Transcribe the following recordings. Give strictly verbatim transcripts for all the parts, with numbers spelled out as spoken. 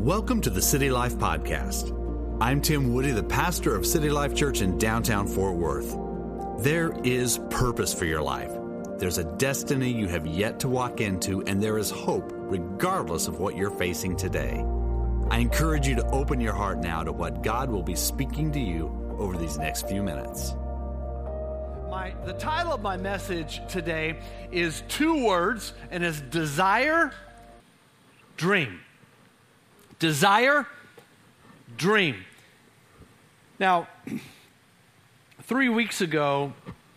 Welcome to the City Life Podcast. I'm Tim Woody, the pastor of City Life Church in downtown Fort Worth. There is purpose for your life. There's a destiny you have yet to walk into, and there is hope regardless of what you're facing today. I encourage you to open your heart now to what God will be speaking to you over these next few minutes. My, the title of my message today is two words, and it's desire, dream. Desire, dream. Now, three weeks ago,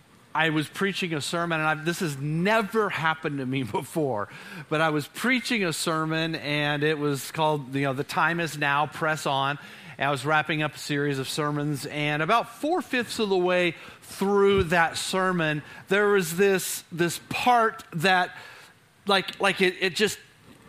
I was preaching a sermon, and I've, this has never happened to me before, but I was preaching a sermon, and it was called, you know, The Time Is Now, Press On. And I was wrapping up a series of sermons, and about four-fifths of the way through that sermon, there was this this part that, like, like it, it just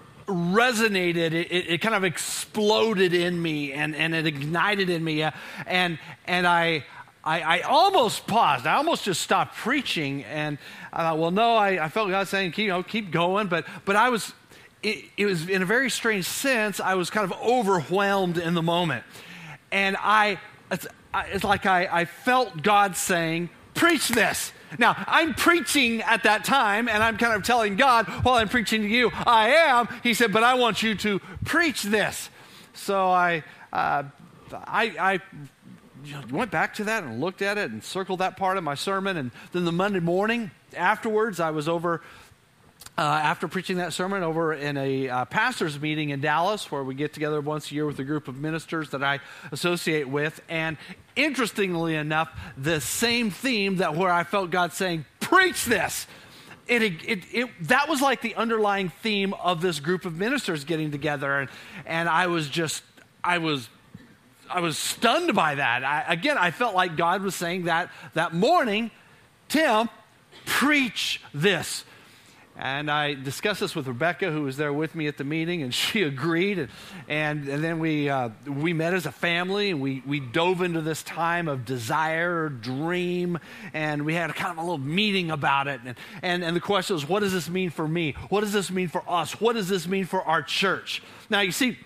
resonated, it, it, it kind of exploded in me, and, and it ignited in me, and and I, I I almost paused. I almost just stopped preaching, and I thought, well, no, I, I felt God saying, keep, you know, keep going, but but I was, it, it was in a very strange sense, I was kind of overwhelmed in the moment, and I, it's, it's like I, I felt God saying, preach this. Now, I'm preaching at that time, and I'm kind of telling God, while I'm preaching to you, I am. He said, but I want you to preach this. So I, uh, I, I went back to that and looked at it and circled that part of my sermon. And then the Monday morning afterwards, I was over, uh, after preaching that sermon, over in a uh, pastor's meeting in Dallas, where we get together once a year with a group of ministers that I associate with. And interestingly enough, the same theme that where I felt God saying, preach this. It, it, it, that was like the underlying theme of this group of ministers getting together. And, and I was just, I was, I was stunned by that. I, again, I felt like God was saying that that morning, Tim, preach this. And I discussed this with Rebecca, who was there with me at the meeting, and she agreed. And and, and then we uh, we met as a family, and we, we dove into this time of desire, dream, and we had a kind of a little meeting about it. And, and, and the question was, what does this mean for me? What does this mean for us? What does this mean for our church? Now, you see,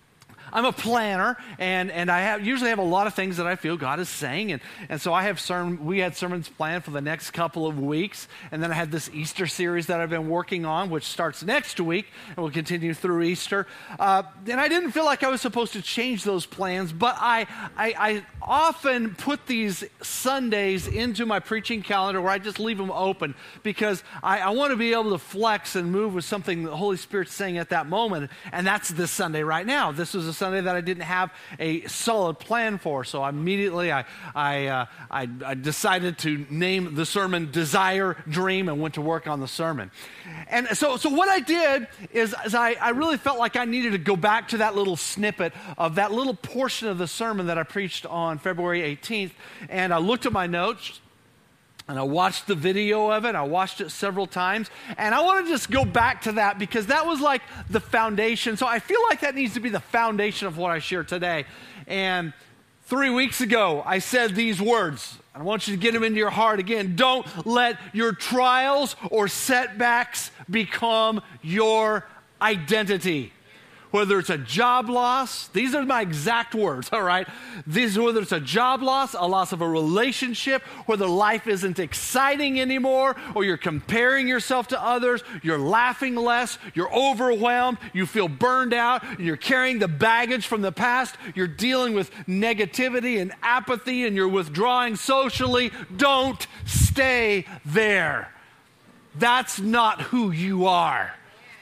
I'm a planner, and, and I have, usually have a lot of things that I feel God is saying, and, and so I have sermon, we had sermons planned for the next couple of weeks, and then I had this Easter series that I've been working on, which starts next week, and will continue through Easter, uh, and I didn't feel like I was supposed to change those plans, but I, I, I often put these Sundays into my preaching calendar where I just leave them open, because I, I want to be able to flex and move with something the Holy Spirit's saying at that moment, and that's this Sunday right now. This was a Sunday that I didn't have a solid plan for, so immediately I I, uh, I I decided to name the sermon Desire, Dream, and went to work on the sermon. And so so what I did is, is I, I really felt like I needed to go back to that little snippet of that little portion of the sermon that I preached on February eighteenth, and I looked at my notes, and I watched the video of it. I watched it several times. And I want to just go back to that because that was like the foundation. So I feel like that needs to be the foundation of what I share today. And three weeks ago, I said these words. I want you to get them into your heart again. Don't let your trials or setbacks become your identity. Whether it's a job loss, these are my exact words, all right? These, whether it's a job loss, a loss of a relationship, whether life isn't exciting anymore, or you're comparing yourself to others, you're laughing less, you're overwhelmed, you feel burned out, you're carrying the baggage from the past, you're dealing with negativity and apathy, and you're withdrawing socially, don't stay there. That's not who you are.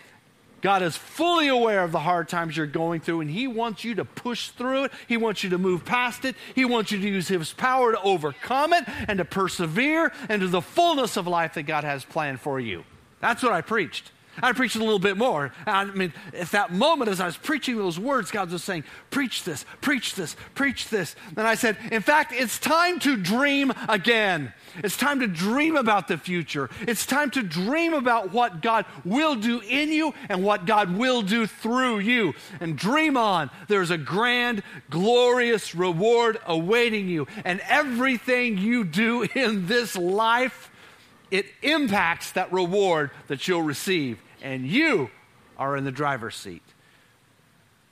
God is fully aware of the hard times you're going through, and He wants you to push through it. He wants you to move past it. He wants you to use His power to overcome it and to persevere into the fullness of life that God has planned for you. That's what I preached. I preached a little bit more. I mean, at that moment, as I was preaching those words, God was saying, preach this, preach this, preach this. And I said, in fact, it's time to dream again. It's time to dream about the future. It's time to dream about what God will do in you and what God will do through you. And dream on. There's a grand, glorious reward awaiting you. And everything you do in this life, it impacts that reward that you'll receive. And you are in the driver's seat.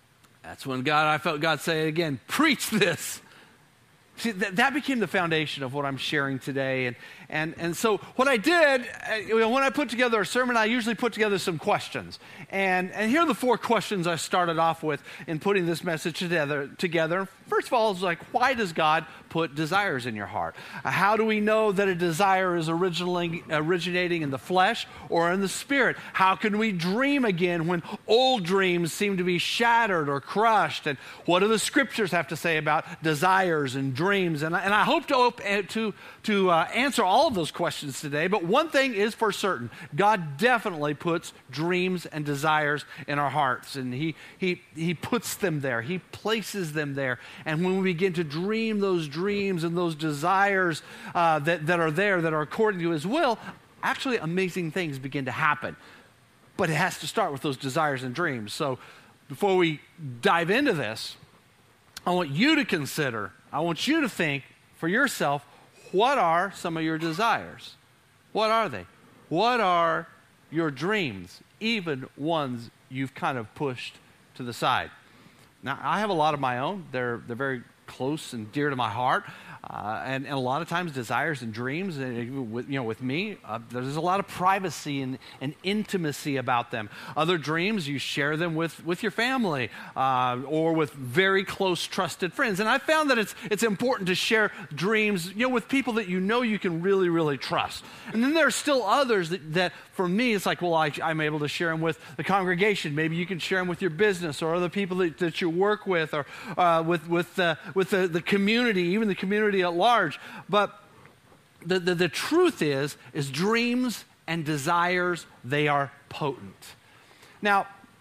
That's when God, I felt God say again, preach this. See, that, that became the foundation of what I'm sharing today. And, and, and so what I did, uh, when I put together a sermon, I usually put together some questions. And, and here are the four questions I started off with in putting this message together. together. First of all, it's like, why does God put desires in your heart? Uh, how do we know that a desire is originally originating in the flesh or in the spirit? How can we dream again when old dreams seem to be shattered or crushed? And what do the scriptures have to say about desires and dreams? And I, and I hope to, op- to, to uh, answer all of those questions today. But one thing is for certain, God definitely puts dreams and desires in our hearts. And he, he, he puts them there. He places them there. And when we begin to dream those dreams and those desires uh, that, that are there, that are according to his will, actually amazing things begin to happen. But it has to start with those desires and dreams. So before we dive into this, I want you to consider, I want you to think for yourself, what are some of your desires? What are they? What are your dreams, even ones you've kind of pushed to the side? Now, I have a lot of my own. They're, they're very close and dear to my heart. Uh, and, and a lot of times desires and dreams, and with, you know, with me, uh, there's a lot of privacy and, and intimacy about them. Other dreams, you share them with, with your family uh, or with very close, trusted friends. And I found that it's it's important to share dreams, you know, with people that you know you can really, really trust. And then there are still others that, that for me, it's like, well, I, I'm able to share them with the congregation. Maybe you can share them with your business or other people that, that you work with, or uh, with with the, with the, the community, even the community at large. But the, the, the truth is, is dreams and desires, they are potent. Now,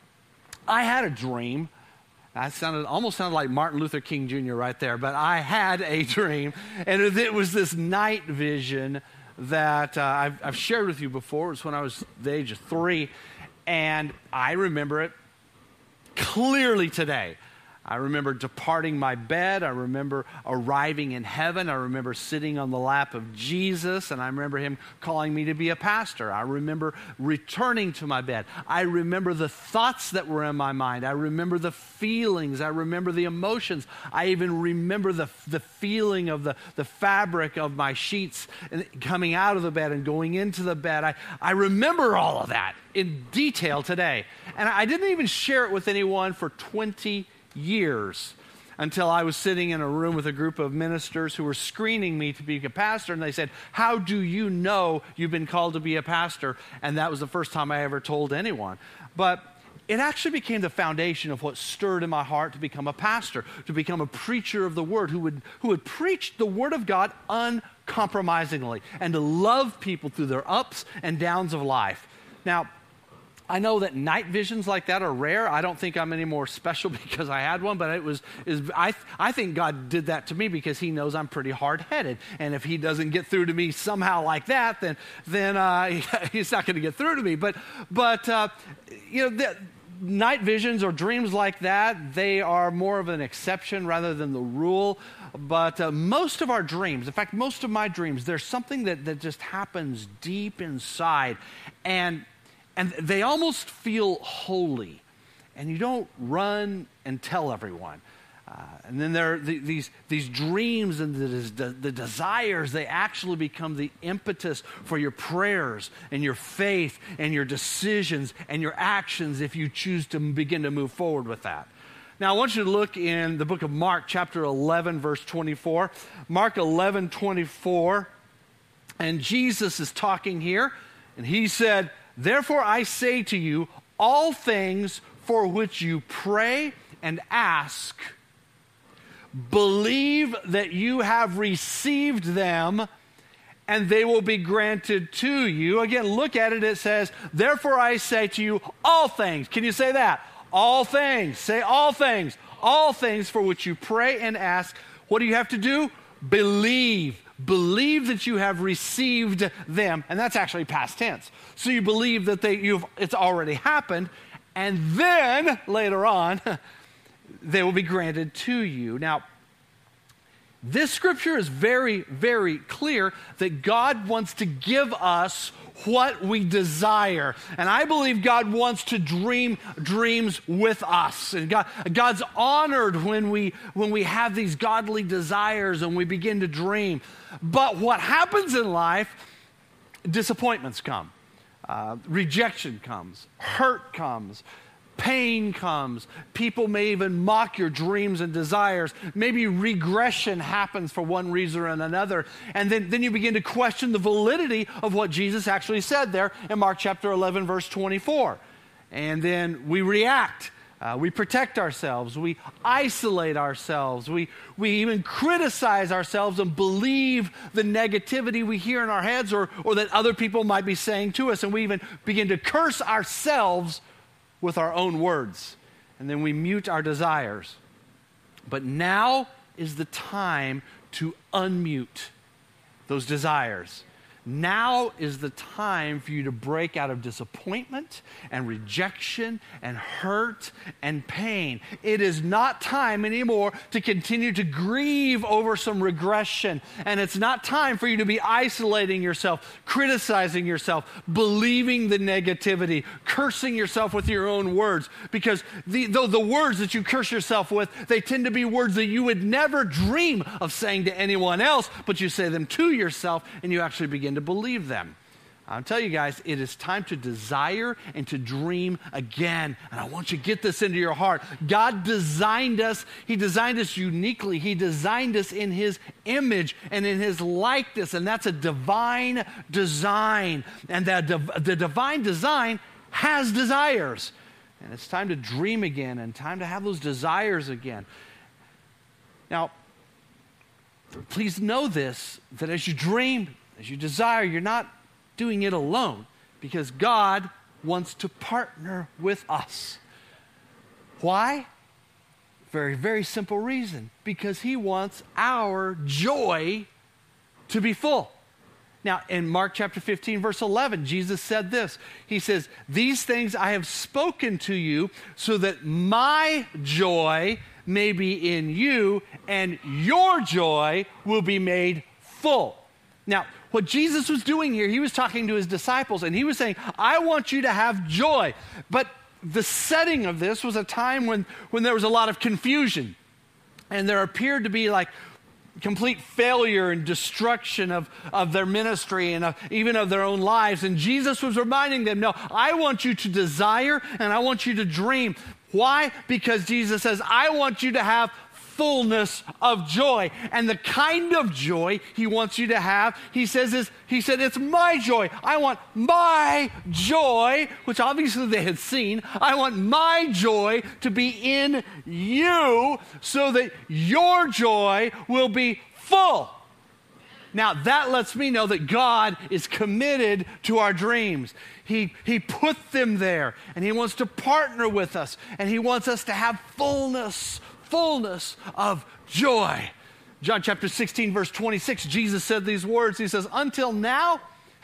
I had a dream. I sounded almost sounded like Martin Luther King Junior right there, but I had a dream, and it was this night vision that uh, I've, I've shared with you before. It was when I was the age of three, and I remember it clearly today. I remember departing my bed. I remember arriving in heaven. I remember sitting on the lap of Jesus, and I remember him calling me to be a pastor. I remember returning to my bed. I remember the thoughts that were in my mind. I remember the feelings. I remember the emotions. I even remember the, the feeling of the, the fabric of my sheets coming out of the bed and going into the bed. I, I remember all of that in detail today. And I didn't even share it with anyone for twenty years until I was sitting in a room with a group of ministers who were screening me to be a pastor, and they said, how do you know you've been called to be a pastor? And that was the first time I ever told anyone. But it actually became the foundation of what stirred in my heart to become a pastor, to become a preacher of the word, who would who would preach the word of God uncompromisingly and to love people through their ups and downs of life. Now, I know that night visions like that are rare. I don't think I'm any more special because I had one, but it was, is I, I think God did that to me because he knows I'm pretty hard-headed. And if he doesn't get through to me somehow like that, then then uh, he's not going to get through to me. But, but uh, you know, the, night visions or dreams like that, they are more of an exception rather than the rule. But uh, most of our dreams, in fact, most of my dreams, there's something that, that just happens deep inside. And And they almost feel holy, and you don't run and tell everyone. Uh, and then there are the, these these dreams and the, the desires, they actually become the impetus for your prayers and your faith and your decisions and your actions if you choose to begin to move forward with that. Now, I want you to look in the book of Mark, chapter eleven, verse twenty-four. Mark eleven, twenty-four, and Jesus is talking here, and he said, therefore I say to you, all things for which you pray and ask, believe that you have received them, and they will be granted to you. Again, look at it. It says, therefore I say to you, all things. Can you say that? All things. Say all things. All things for which you pray and ask. What do you have to do? Believe. Believe that you have received them. And that's actually past tense. So you believe that they, you've, it's already happened. And then, later on, they will be granted to you. Now, this scripture is very, very clear that God wants to give us what we desire. And I believe God wants to dream dreams with us. And God, God's honored when we, when we have these godly desires and we begin to dream. But what happens in life, disappointments come. Uh, rejection comes. Hurt comes. Pain comes. People may even mock your dreams and desires. Maybe regression happens for one reason or another. And then, then you begin to question the validity of what Jesus actually said there in Mark chapter eleven, verse twenty-four. And then we react. Uh, we protect ourselves. We isolate ourselves. We, we even criticize ourselves and believe the negativity we hear in our heads or, or that other people might be saying to us. And we even begin to curse ourselves with our own words, and then we mute our desires. But now is the time to unmute those desires. Now is the time for you to break out of disappointment and rejection and hurt and pain. It is not time anymore to continue to grieve over some regression. And it's not time for you to be isolating yourself, criticizing yourself, believing the negativity, cursing yourself with your own words. Because the, though the words that you curse yourself with, they tend to be words that you would never dream of saying to anyone else, but you say them to yourself and you actually begin to believe them. I'll tell you guys, it is time to desire and to dream again. And I want you to get this into your heart. God designed us. He designed us uniquely. He designed us in His image and in His likeness. And that's a divine design. And that div- the divine design has desires. And it's time to dream again and time to have those desires again. Now, please know this, that as you dream, as you desire, you're not doing it alone, because God wants to partner with us. Why? Very, very simple reason. Because He wants our joy to be full. Now, in Mark chapter fifteen, verse eleven, Jesus said this. He says, "These things I have spoken to you so that my joy may be in you and your joy will be made full." Now, what Jesus was doing here, He was talking to His disciples and He was saying, I want you to have joy. But the setting of this was a time when, when there was a lot of confusion. And there appeared to be like complete failure and destruction of, of their ministry and of, even of their own lives. And Jesus was reminding them, no, I want you to desire and I want you to dream. Why? Because Jesus says, I want you to have fullness of joy. And the kind of joy He wants you to have, He says is, He said, it's my joy. I want my joy, which obviously they had seen. I want my joy to be in you so that your joy will be full. Now that lets me know that God is committed to our dreams. He, he put them there and He wants to partner with us and He wants us to have fullness fullness of joy. John chapter sixteen, verse twenty-six, Jesus said these words. He says, until now,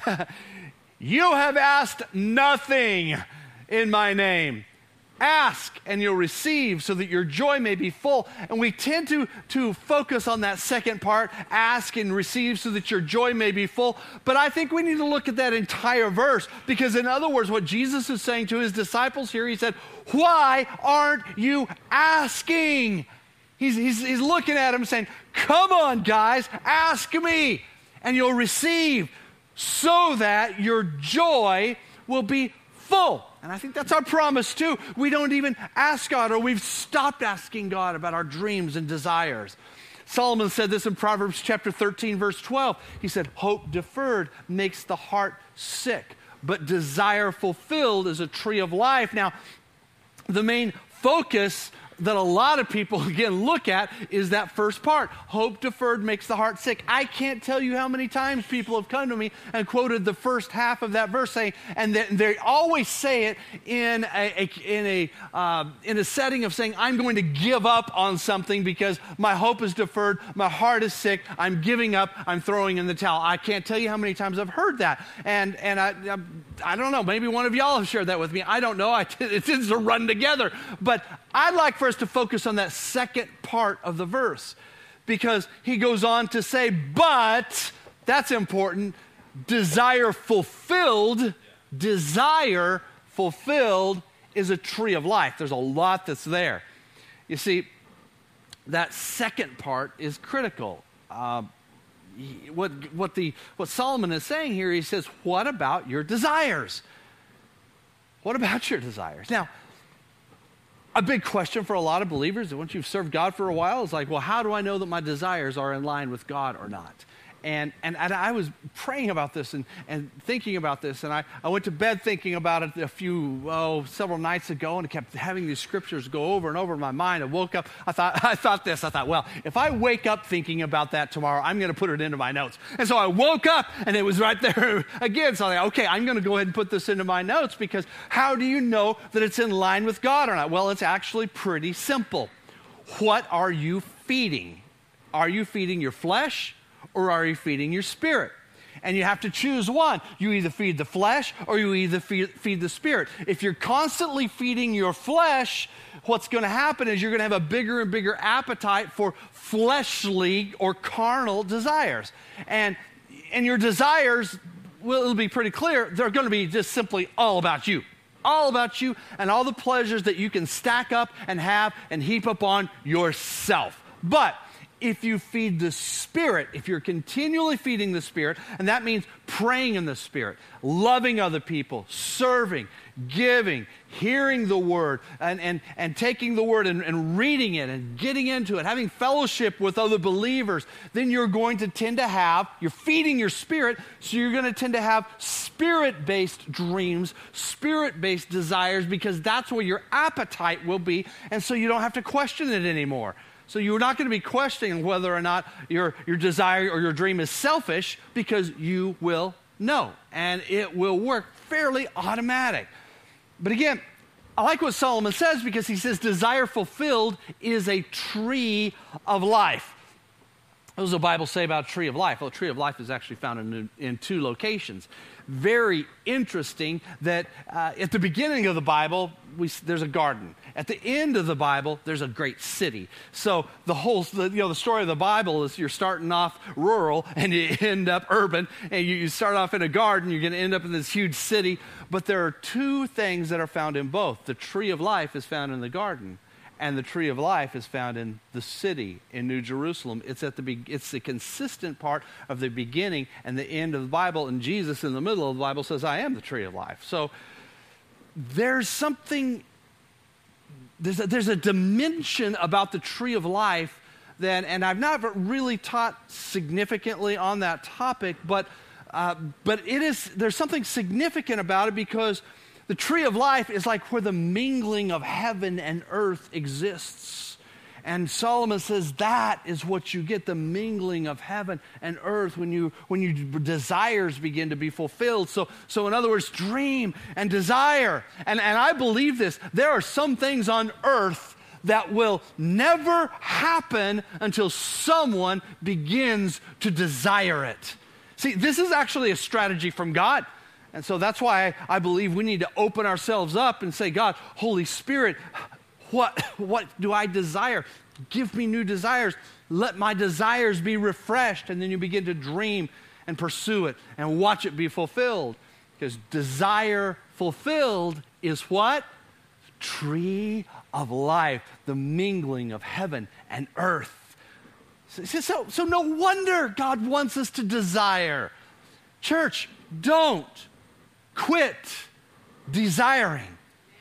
you have asked nothing in my name. Ask and you'll receive so that your joy may be full. And we tend to, to focus on that second part, ask and receive so that your joy may be full. But I think we need to look at that entire verse, because in other words, what Jesus is saying to His disciples here, He said, why aren't you asking? He's, he's, he's looking at them saying, come on guys, ask me and you'll receive so that your joy will be full. And I think that's our promise too. We don't even ask God, or we've stopped asking God about our dreams and desires. Solomon said this in Proverbs chapter thirteen, verse twelve. He said, hope deferred makes the heart sick, but desire fulfilled is a tree of life. Now, the main focus that a lot of people, again, look at is that first part. Hope deferred makes the heart sick. I can't tell you how many times people have come to me and quoted the first half of that verse, saying, and they, they always say it in a, a in a uh, in a setting of saying, I'm going to give up on something because my hope is deferred, my heart is sick, I'm giving up, I'm throwing in the towel. I can't tell you how many times I've heard that, and and I I, I don't know, maybe one of y'all have shared that with me. I don't know. I, it tends to run together, but I'd like for us to focus on that second part of the verse, because he goes on to say, but, that's important, desire fulfilled, desire fulfilled is a tree of life. There's a lot that's there. You see, that second part is critical. Uh, what, what, the, what Solomon is saying here, he says, what about your desires? What about your desires? Now, a big question for a lot of believers, once you've served God for a while, is like, well, how do I know that my desires are in line with God or not? And, and, and I was praying about this and, and thinking about this, and I, I went to bed thinking about it a few, oh, several nights ago, and I kept having these scriptures go over and over in my mind. I woke up, I thought, I thought this, I thought, well, if I wake up thinking about that tomorrow, I'm going to put it into my notes. And so I woke up, and it was right there again. So I thought, okay, I'm going to go ahead and put this into my notes, because how do you know that it's in line with God or not? Well, it's actually pretty simple. What are you feeding? Are you feeding your flesh? Or are you feeding your spirit? And you have to choose one. You either feed the flesh or you either feed, feed the spirit. If you're constantly feeding your flesh, what's going to happen is you're going to have a bigger and bigger appetite for fleshly or carnal desires. And, and your desires, well, it'll be pretty clear, they're going to be just simply all about you. All about you and all the pleasures that you can stack up and have and heap upon yourself. But if you feed the Spirit, if you're continually feeding the Spirit, and that means praying in the Spirit, loving other people, serving, giving, hearing the Word, and, and, and taking the Word and, and reading it and getting into it, having fellowship with other believers, then you're going to tend to have, you're feeding your spirit, so you're going to tend to have Spirit-based dreams, Spirit-based desires, because that's where your appetite will be, and so you don't have to question it anymore. So you're not going to be questioning whether or not your, your desire or your dream is selfish, because you will know, and it will work fairly automatic. But again, I like what Solomon says, because he says desire fulfilled is a tree of life. What does the Bible say about a tree of life? Well, a tree of life is actually found in, in two locations. Very interesting that uh, at the beginning of the Bible, we, there's a garden. At the end of the Bible, there's a great city. So the whole, the, you know, the story of the Bible is you're starting off rural and you end up urban, and you, you start off in a garden, you're going to end up in this huge city. But there are two things that are found in both. The tree of life is found in the garden, and the tree of life is found in the city, in New Jerusalem. It's at the be- it's the consistent part of the beginning and the end of the Bible, and Jesus in the middle of the Bible says, I am the tree of life. So there's something, there's a, there's a dimension about the tree of life that, and I've not really taught significantly on that topic, but uh, but it is, there's something significant about it, because the tree of life is like where the mingling of heaven and earth exists. And Solomon says that is what you get, the mingling of heaven and earth, when you when your desires begin to be fulfilled. So, so in other words, dream and desire. And, and I believe this. There are some things on earth that will never happen until someone begins to desire it. See, this is actually a strategy from God. And so that's why I believe we need to open ourselves up and say, God, Holy Spirit, what, what do I desire? Give me new desires. Let my desires be refreshed. And then you begin to dream and pursue it and watch it be fulfilled. Because desire fulfilled is what? Tree of life, the mingling of heaven and earth. So, so, so no wonder God wants us to desire. Church, don't quit desiring.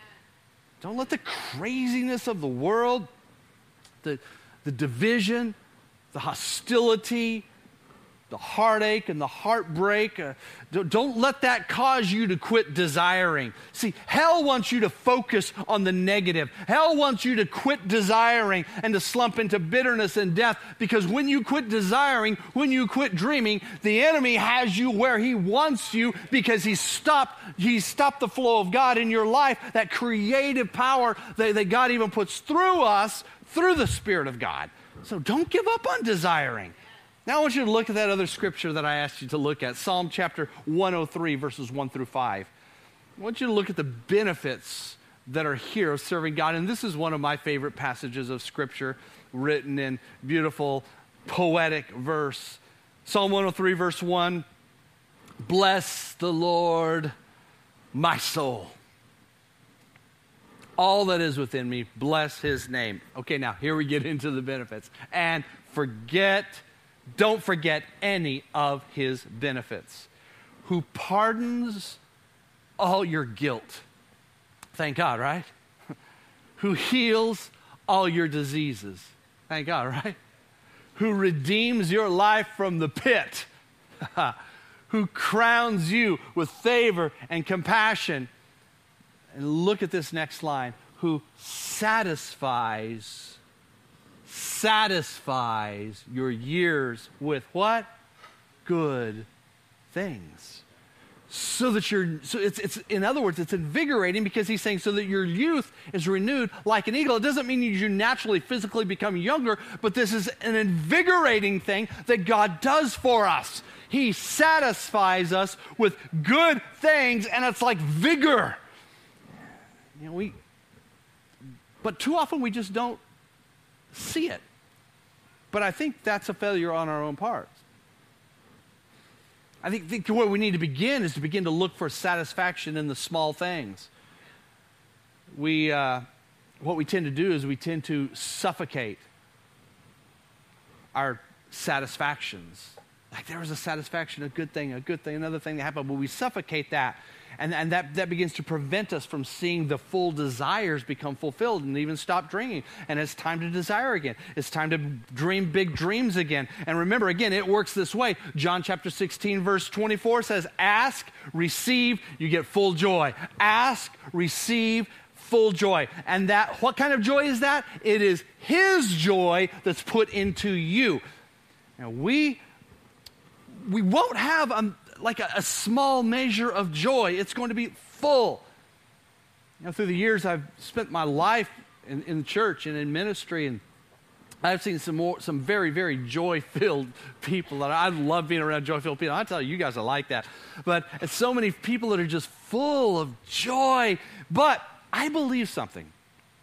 Don't let the craziness of the world, the, the division, the hostility, the heartache and the heartbreak, uh, don't, don't let that cause you to quit desiring. See, hell wants you to focus on the negative. Hell wants you to quit desiring and to slump into bitterness and death, because when you quit desiring, when you quit dreaming, the enemy has you where he wants you, because he's stopped, he's stopped the flow of God in your life, that creative power that, that God even puts through us, through the Spirit of God. So don't give up on desiring. Now I want you to look at that other scripture that I asked you to look at, Psalm chapter one oh three, verses one through five. I want you to look at the benefits that are here of serving God. And this is one of my favorite passages of scripture, written in beautiful, poetic verse. Psalm one oh three, verse one, Bless the Lord, my soul. All that is within me, bless his name. Okay, now here we get into the benefits. And forget, don't forget any of his benefits. Who pardons all your guilt. Thank God, right? Who heals all your diseases. Thank God, right? Who redeems your life from the pit. Who crowns you with favor and compassion. And look at this next line. Who satisfies, satisfies your years with what? Good things. So that you're, so it's, it's, in other words, it's invigorating because he's saying so that your youth is renewed like an eagle. It doesn't mean you naturally physically become younger, but this is an invigorating thing that God does for us. He satisfies us with good things, and it's like vigor. You know, we, but too often we just don't see it. But I think that's a failure on our own part. I think, think where we need to begin is to begin to look for satisfaction in the small things. We, uh, what we tend to do is we tend to suffocate our satisfactions. Like there was a satisfaction, a good thing, a good thing, another thing that happened, but we suffocate that. And, and that, that begins to prevent us from seeing the full desires become fulfilled and even stop dreaming. And it's time to desire again. It's time to dream big dreams again. And remember, again, it works this way. John chapter sixteen, verse twenty-four says, ask, receive, you get full joy. Ask, receive, full joy. And that, what kind of joy is that? It is his joy that's put into you. Now, we, we won't have a like a, a small measure of joy. It's going to be full. You know, through the years, I've spent my life in, in church and in ministry, and I've seen some more, some very, very joy-filled people. That I love being around joy-filled people. I tell you, you guys are like that. But it's so many people that are just full of joy. But I believe something.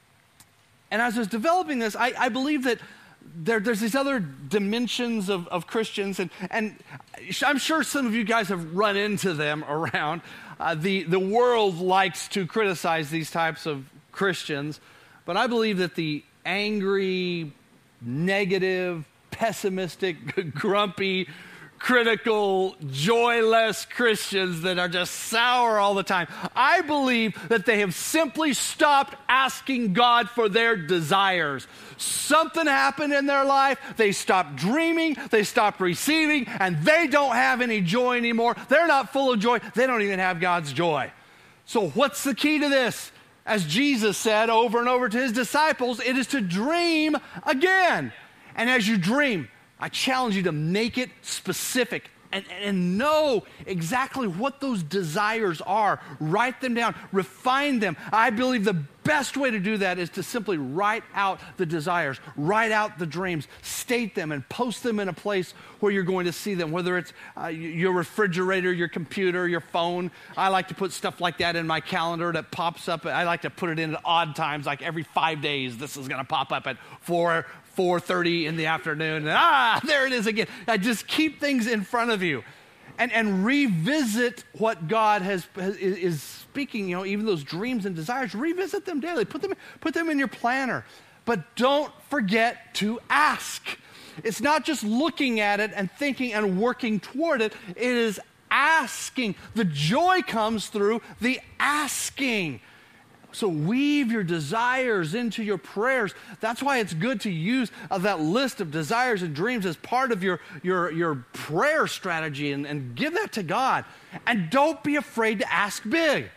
And as I was developing this, I, I believe that There, there's these other dimensions of, of Christians, and, and I'm sure some of you guys have run into them around. Uh, the, the world likes to criticize these types of Christians, but I believe that the angry, negative, pessimistic, grumpy, critical, joyless Christians that are just sour all the time, I believe that they have simply stopped asking God for their desires. Something happened in their life, they stopped dreaming, they stopped receiving, and they don't have any joy anymore. They're not full of joy. They don't even have God's joy. So what's the key to this? As Jesus said over and over to his disciples, it is to dream again. And as you dream, I challenge you to make it specific and, and know exactly what those desires are. Write them down. Refine them. I believe the best way to do that is to simply write out the desires. Write out the dreams. State them and post them in a place where you're going to see them, whether it's uh, your refrigerator, your computer, your phone. I like to put stuff like that in my calendar that pops up. I like to put it in at odd times, like every five days this is going to pop up at four four thirty in the afternoon. And, ah, there it is again. I just keep things in front of you and, and revisit what God has, has is speaking, you know, even those dreams and desires, revisit them daily. Put them, put them in your planner. But don't forget to ask. It's not just looking at it and thinking and working toward it. It is asking. The joy comes through the asking. So weave your desires into your prayers. That's why it's good to use uh, that list of desires and dreams as part of your, your, your prayer strategy and, and give that to God. And don't be afraid to ask big.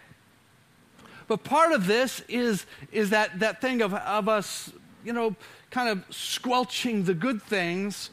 But part of this is, is that, that thing of, of us, you know, kind of squelching the good things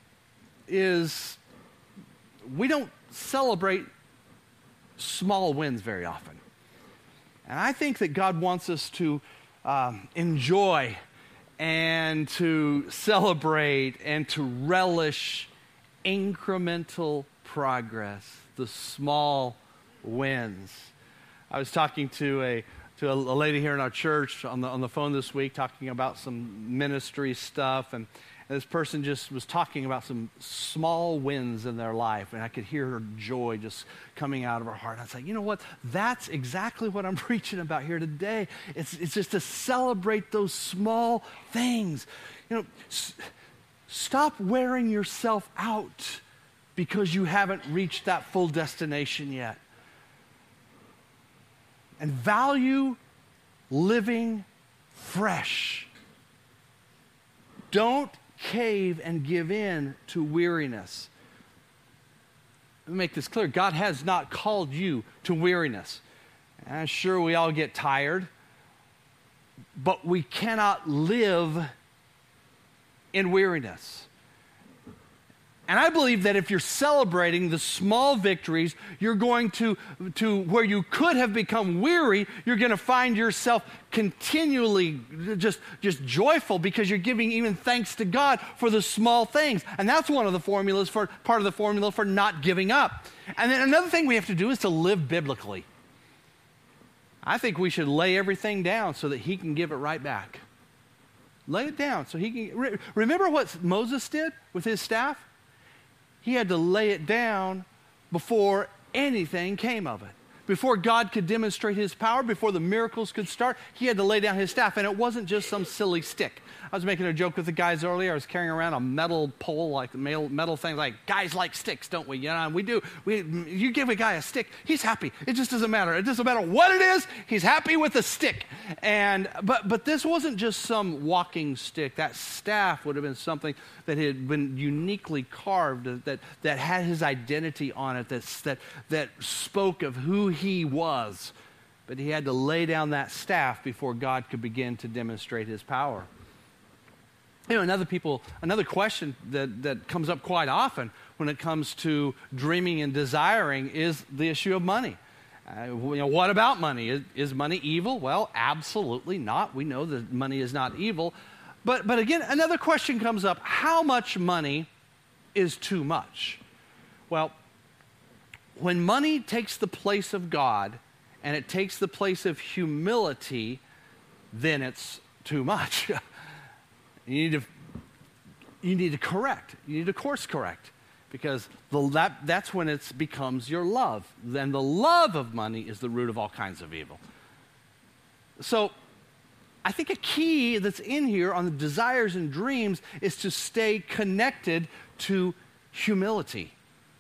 is we don't celebrate small wins very often. And I think that God wants us to um, enjoy and to celebrate and to relish incremental progress, the small wins. I was talking to a to a, a lady here in our church on the on the phone this week, talking about some ministry stuff, and And this person just was talking about some small wins in their life, and I could hear her joy just coming out of her heart. I was like, you know what? That's exactly what I'm preaching about here today. It's, it's just to celebrate those small things. You know, s- stop wearing yourself out because you haven't reached that full destination yet. And value living fresh. Don't cave and give in to weariness. Let me make this clear. God has not called you to weariness. And sure, we all get tired, but we cannot live in weariness. And I believe that if you're celebrating the small victories, you're going to, to where you could have become weary, you're going to find yourself continually just, just joyful because you're giving even thanks to God for the small things. And that's one of the formulas for, part of the formula for not giving up. And then another thing we have to do is to live biblically. I think we should lay everything down so that he can give it right back. Lay it down so he can. Remember what Moses did with his staff? He had to lay it down before anything came of it. Before God could demonstrate his power, before the miracles could start, he had to lay down his staff. And it wasn't just some silly stick. I was making a joke with the guys earlier. I was carrying around a metal pole, like the metal, metal thing, like, guys like sticks, don't we? You know, and we do. We, you give a guy a stick, he's happy. It just doesn't matter. It doesn't matter what it is, he's happy with the stick. And but but this wasn't just some walking stick. That staff would have been something that had been uniquely carved, that, that had his identity on it, that's, that, that spoke of who he was. But he had to lay down that staff before God could begin to demonstrate his power. You know, another people, another question that, that comes up quite often when it comes to dreaming and desiring is the issue of money. Uh, you know, what about money? Is, is money evil? Well, absolutely not. We know that money is not evil. But, but again, another question comes up. How much money is too much? Well, when money takes the place of God and it takes the place of humility, then it's too much. You need to, you need to correct. You need to course correct, because the, that, that's when it becomes your love. Then the love of money is the root of all kinds of evil. So I think a key that's in here on the desires and dreams is to stay connected to humility.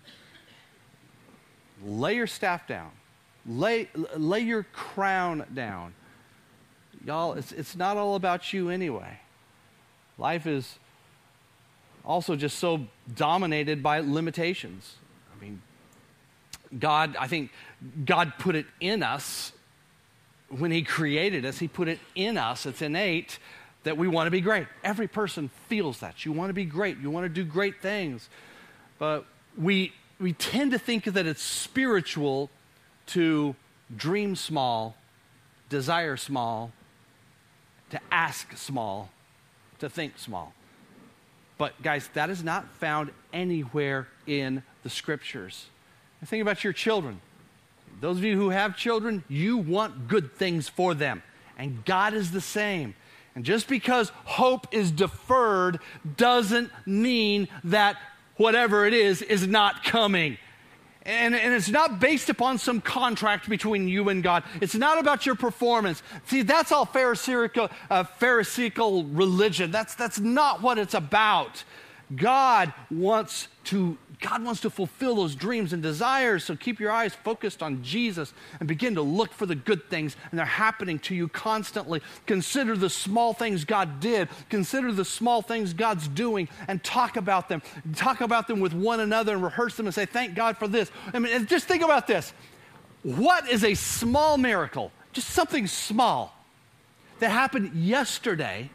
Lay your staff down. Lay, lay your crown down. Y'all, it's, it's not all about you anyway. Life is also just so dominated by limitations. I mean, God, I think God put it in us when he created us. He put it in us. It's innate that we want to be great. Every person feels that. You want to be great. You want to do great things. But we, we tend to think that it's spiritual to dream small, desire small, to ask small, to think small. But guys, that is not found anywhere in the scriptures. And think about your children. Those of you who have children, you want good things for them. And God is the same. And just because hope is deferred doesn't mean that whatever it is is not coming. And, and it's not based upon some contract between you and God. It's not about your performance. See, that's all Pharisaical, uh, Pharisaical religion. That's, that's not what it's about. God wants to God wants to fulfill those dreams and desires, so keep your eyes focused on Jesus and begin to look for the good things, and they're happening to you constantly. Consider the small things God did. Consider the small things God's doing, and talk about them. Talk about them with one another and rehearse them and say, thank God for this. I mean, just think about this. What is a small miracle? Just something small that happened yesterday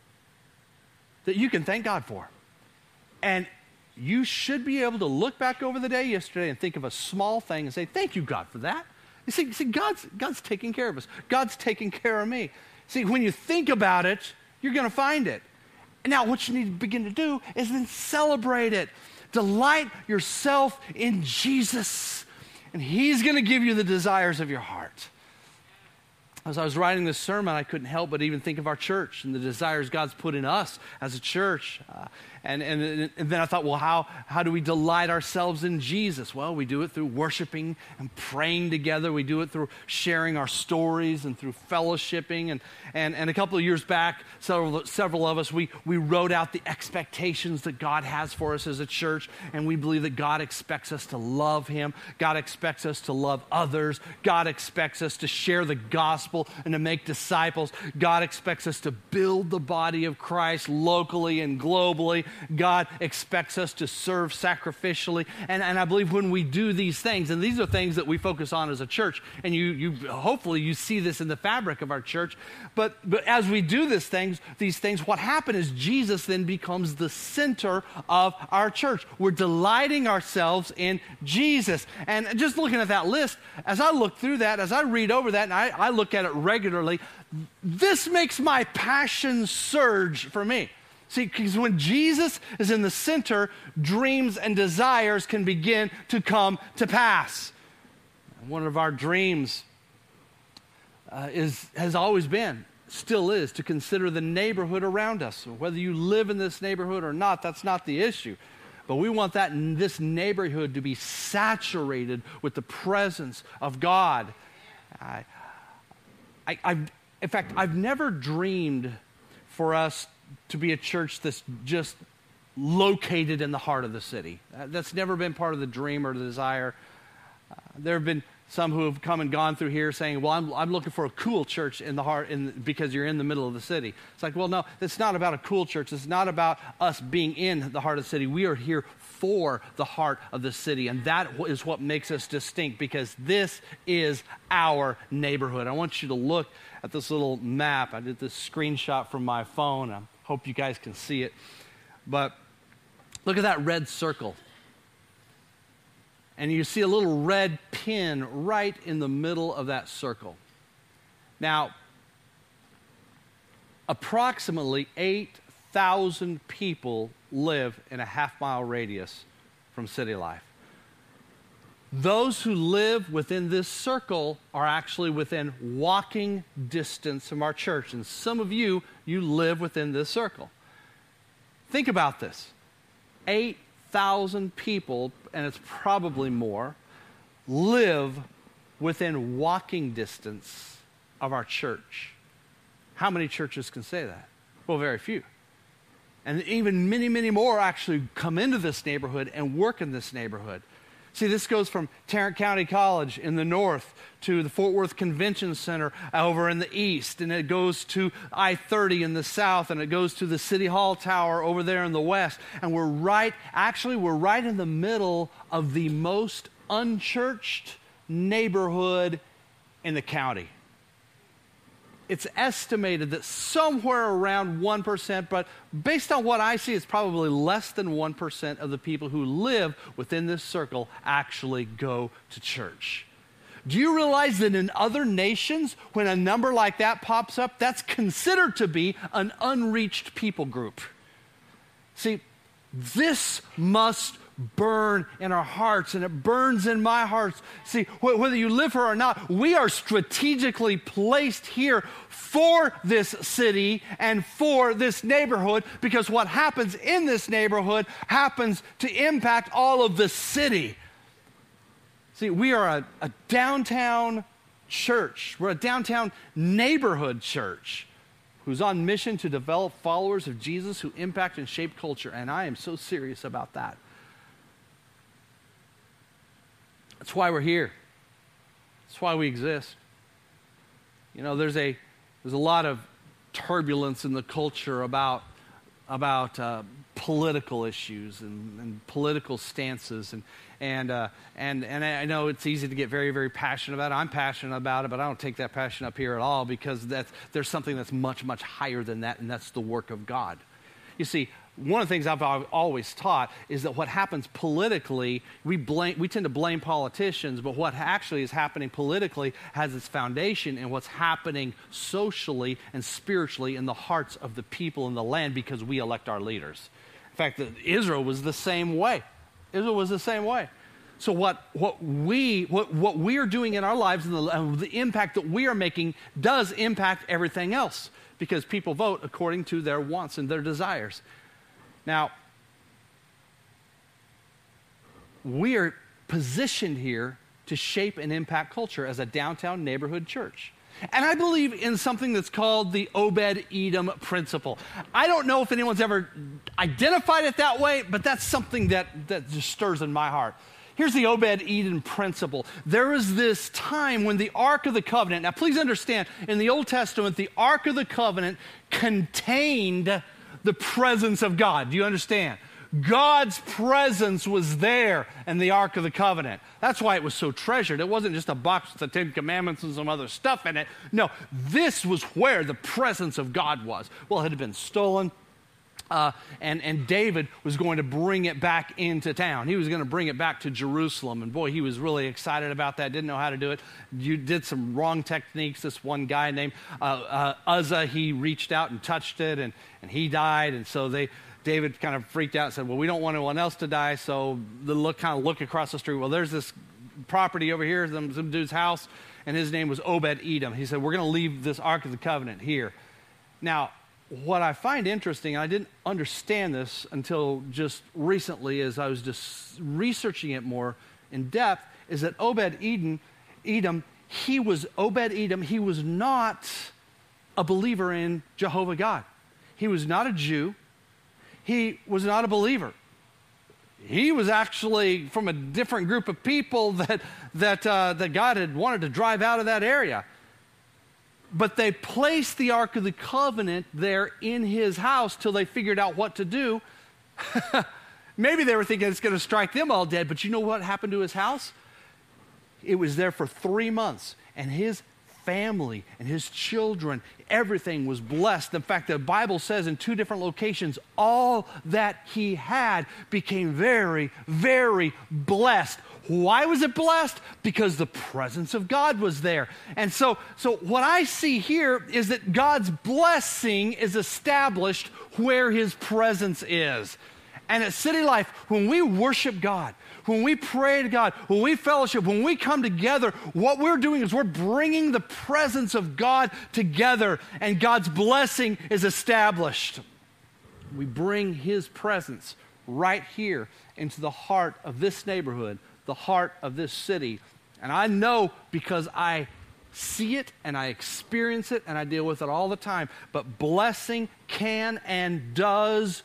that you can thank God for. And you should be able to look back over the day yesterday and think of a small thing and say, thank you, God, for that. You see, see God's, God's taking care of us. God's taking care of me. See, when you think about it, you're going to find it. And now what you need to begin to do is then celebrate it. Delight yourself in Jesus, and he's going to give you the desires of your heart. as I was writing this sermon, I couldn't help but even think of our church and the desires God's put in us as a church. Uh, and, and, and then I thought, well, how, how do we delight ourselves in Jesus? Well, we do it through worshiping and praying together. We do it through sharing our stories and through fellowshipping. And, and, and a couple of years back, several, several of us, we, we wrote out the expectations that God has for us as a church. And we believe that God expects us to love him. God expects us to love others. God expects us to share the gospel and to make disciples. God expects us to build the body of Christ locally and globally. God expects us to serve sacrificially. And, and I believe when we do these things, and these are things that we focus on as a church, and you, you hopefully you see this in the fabric of our church, but, but as we do these things, these things, what happens is Jesus then becomes the center of our church. We're delighting ourselves in Jesus. And just looking at that list, as I look through that, as I read over that, and I, I look at it regularly, this makes my passion surge for me. See, because when Jesus is in the center, dreams and desires can begin to come to pass. One of our dreams uh, is has always been, still is, to consider the neighborhood around us. Whether you live in this neighborhood or not, that's not the issue. But we want that this neighborhood to be saturated with the presence of God. I, I, I've, in fact, I've never dreamed for us to be a church that's just located in the heart of the city. Uh, that's never been part of the dream or the desire. Uh, there have been some who have come and gone through here saying, well, I'm, I'm looking for a cool church in the heart in, because you're in the middle of the city. It's like, well, no, it's not about a cool church. It's not about us being in the heart of the city. We are here for the heart of the city, and that is what makes us distinct, because this is our neighborhood. I want you to look at this little map. I did this screenshot from my phone. I hope you guys can see it. But look at that red circle. And you see a little red pin right in the middle of that circle. Now, approximately eight thousand people live in a half-mile radius from City Life. Those who live within this circle are actually within walking distance from our church. And some of you, you live within this circle. Think about this. eight thousand people, and it's probably more, live within walking distance of our church. How many churches can say that? Well, very few. And even many, many more actually come into this neighborhood and work in this neighborhood. See, this goes from Tarrant County College in the north to the Fort Worth Convention Center over in the east, and it goes to I thirty in the south, and it goes to the City Hall Tower over there in the west. And we're right, actually, we're right in the middle of the most unchurched neighborhood in the county. It's estimated that somewhere around one percent, but based on what I see, it's probably less than one percent of the people who live within this circle actually go to church. Do you realize that in other nations, when a number like that pops up, that's considered to be an unreached people group? See, this must burn in our hearts, and it burns in my heart. See, wh- whether you live here or not, we are strategically placed here for this city and for this neighborhood, because what happens in this neighborhood happens to impact all of the city. See, we are a, a downtown church. We're a downtown neighborhood church who's on mission to develop followers of Jesus who impact and shape culture, and I am so serious about that. That's why we're here. That's why we exist. You know, there's a there's a lot of turbulence in the culture about about uh, political issues and, and political stances, and and uh, and and I know it's easy to get very very passionate about it. I'm passionate about it, but I don't take that passion up here at all, because that's there's something that's much much higher than that, and that's the work of God. You see, one of the things I've always taught is that what happens politically, we blame, we tend to blame politicians, but what actually is happening politically has its foundation in what's happening socially and spiritually in the hearts of the people in the land, because we elect our leaders. In fact, Israel was the same way. Israel was the same way. So what, what, we, what, what we are doing in our lives and the, uh, the impact that we are making does impact everything else, because people vote according to their wants and their desires. Now, we are positioned here to shape and impact culture as a downtown neighborhood church. And I believe in something that's called the Obed-Edom principle. I don't know if anyone's ever identified it that way, but that's something that, that just stirs in my heart. Here's the Obed-Edom principle. There was this time when the Ark of the Covenant, now please understand, in the Old Testament, the Ark of the Covenant contained the presence of God. Do you understand? God's presence was there in the Ark of the Covenant. That's why it was so treasured. It wasn't just a box with the Ten Commandments and some other stuff in it. No, this was where the presence of God was. Well, it had been stolen. Uh, and, and David was going to bring it back into town. He was going to bring it back to Jerusalem. And boy, he was really excited about that, didn't know how to do it. You did some wrong techniques. This one guy named uh, uh, Uzzah, he reached out and touched it, and, and he died. And so they, David kind of freaked out and said, well, we don't want anyone else to die. So they look, kind of look across the street. Well, there's this property over here, some, some dude's house, and his name was Obed-Edom. He said, we're going to leave this Ark of the Covenant here. Now, what I find interesting, and I didn't understand this until just recently as I was just researching it more in depth, is that Obed-Edom, Edom, he was Obed-Edom, he was not a believer in Jehovah God. He was not a Jew. He was not a believer. He was actually from a different group of people that, that, uh, that God had wanted to drive out of that area. But they placed the Ark of the Covenant there in his house till they figured out what to do. Maybe they were thinking it's going to strike them all dead, but you know what happened to his house? It was there for three months, and his family and his children, everything was blessed. In fact, the Bible says in two different locations, all that he had became very, very blessed. Why was it blessed? Because the presence of God was there. And so, so what I see here is that God's blessing is established where his presence is. And at City Life, when we worship God, when we pray to God, when we fellowship, when we come together, what we're doing is we're bringing the presence of God together, and God's blessing is established. We bring his presence right here into the heart of this neighborhood, the heart of this city. And I know because I see it and I experience it and I deal with it all the time, but blessing can and does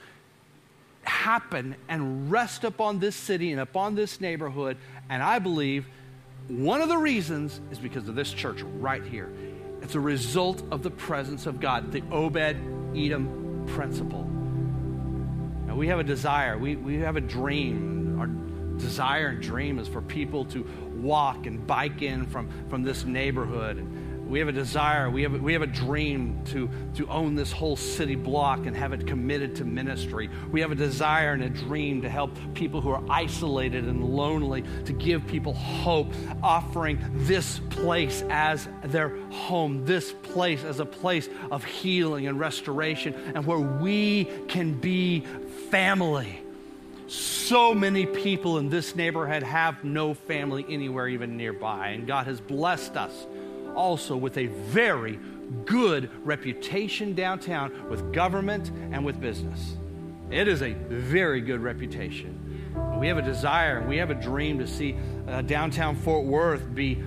happen and rest upon this city and upon this neighborhood. And I believe one of the reasons is because of this church right here. It's a result of the presence of God, the Obed-Edom principle. Now we have a desire, we, we have a dream. Our desire and dream is for people to walk and bike in from, from this neighborhood. And we have a desire, we have a, we have a dream to, to own this whole city block and have it committed to ministry. We have a desire and a dream to help people who are isolated and lonely, to give people hope, offering this place as their home, this place as a place of healing and restoration, and where we can be family. So many people in this neighborhood have no family anywhere even nearby, and God has blessed us also with a very good reputation downtown with government and with business. It is a very good reputation. We have a desire and we have a dream to see uh, downtown Fort Worth be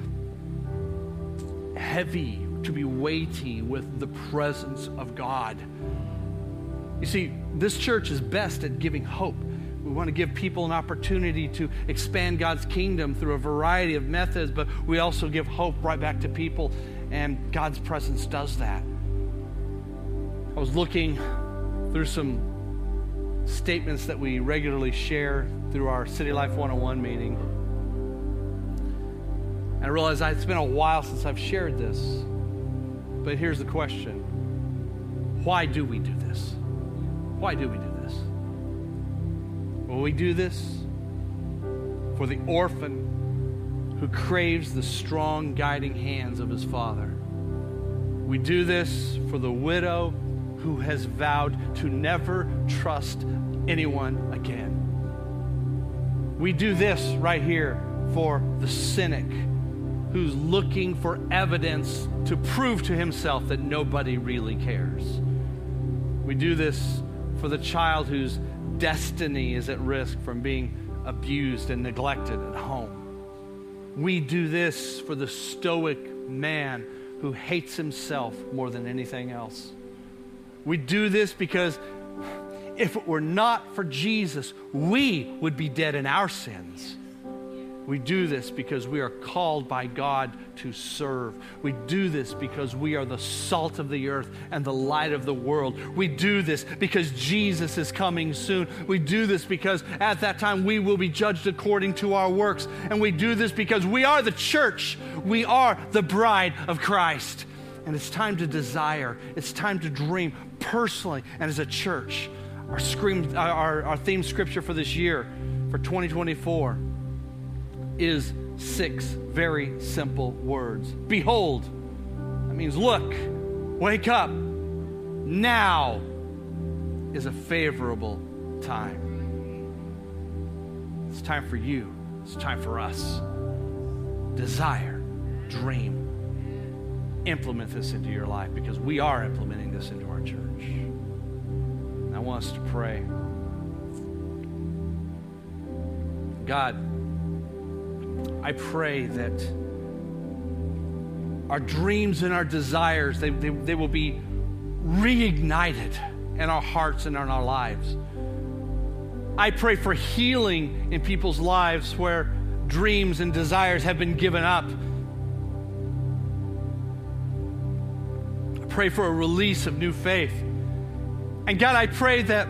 heavy, to be weighty with the presence of God. You see, this church is best at giving hope. We want to give people an opportunity to expand God's kingdom through a variety of methods, but we also give hope right back to people, and God's presence does that. I was looking through some statements that we regularly share through our City Life one oh one meeting, and I realized it's been a while since I've shared this, but here's the question. Why do we do this? Why do we do this? Well, we do this for the orphan who craves the strong guiding hands of his father. We do this for the widow who has vowed to never trust anyone again. We do this right here for the cynic who's looking for evidence to prove to himself that nobody really cares. We do this for the child whose destiny is at risk from being abused and neglected at home. We do this for the stoic man who hates himself more than anything else. We do this because if it were not for Jesus, we would be dead in our sins. We do this because we are called by God to serve. We do this because we are the salt of the earth and the light of the world. We do this because Jesus is coming soon. We do this because at that time we will be judged according to our works. And we do this because we are the church. We are the bride of Christ. And it's time to desire. It's time to dream personally and as a church. Our, scream, our, our theme scripture for this year, for twenty twenty-four, is six very simple words. Behold, that means look, wake up. Now is a favorable time. It's time for you. It's time for us. Desire, dream. Implement this into your life because we are implementing this into our church. And I want us to pray. God, I pray that our dreams and our desires, they, they, they will be reignited in our hearts and in our lives. I pray for healing in people's lives where dreams and desires have been given up. I pray for a release of new faith. And God, I pray that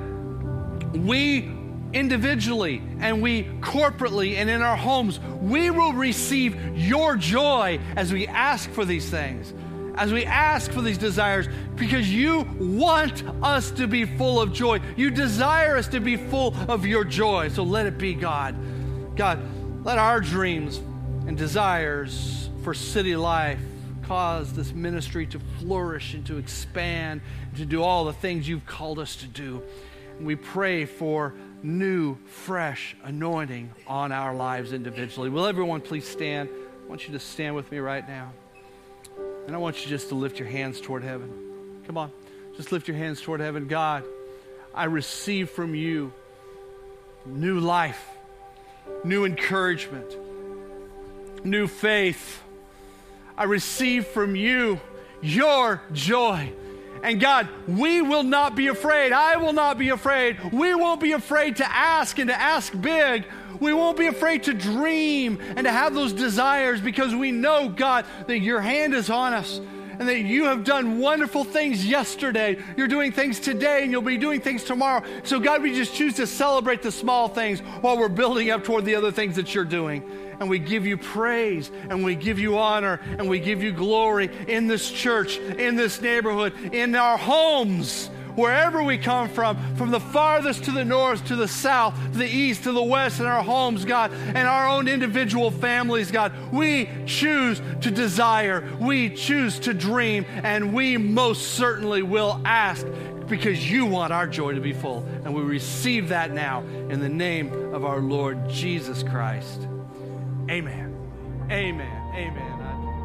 we individually and we corporately and in our homes, we will receive your joy as we ask for these things, as we ask for these desires, because you want us to be full of joy. You desire us to be full of your joy. So let it be, God. God, let our dreams and desires for City Life cause this ministry to flourish and to expand and to do all the things you've called us to do. And we pray for new, fresh anointing on our lives individually. Will everyone please stand? I want you to stand with me right now. And I want you just to lift your hands toward heaven. Come on, just lift your hands toward heaven. God, I receive from you new life, new encouragement, new faith. I receive from you your joy. And God, we will not be afraid. I will not be afraid. We won't be afraid to ask and to ask big. We won't be afraid to dream and to have those desires because we know, God, that your hand is on us and that you have done wonderful things yesterday. You're doing things today and you'll be doing things tomorrow. So God, we just choose to celebrate the small things while we're building up toward the other things that you're doing. And we give you praise, and we give you honor, and we give you glory in this church, in this neighborhood, in our homes, wherever we come from, from the farthest to the north, to the south, to the east, to the west, in our homes, God, and our own individual families, God. We choose to desire, we choose to dream, and we most certainly will ask because you want our joy to be full. And we receive that now in the name of our Lord Jesus Christ. Amen. Amen. Amen.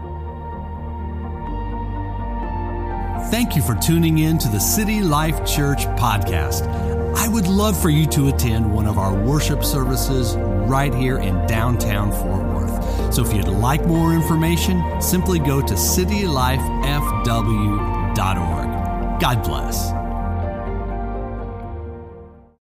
Thank you for tuning in to the City Life Church podcast. I would love for you to attend one of our worship services right here in downtown Fort Worth. So if you'd like more information, simply go to city life f w dot org. God bless.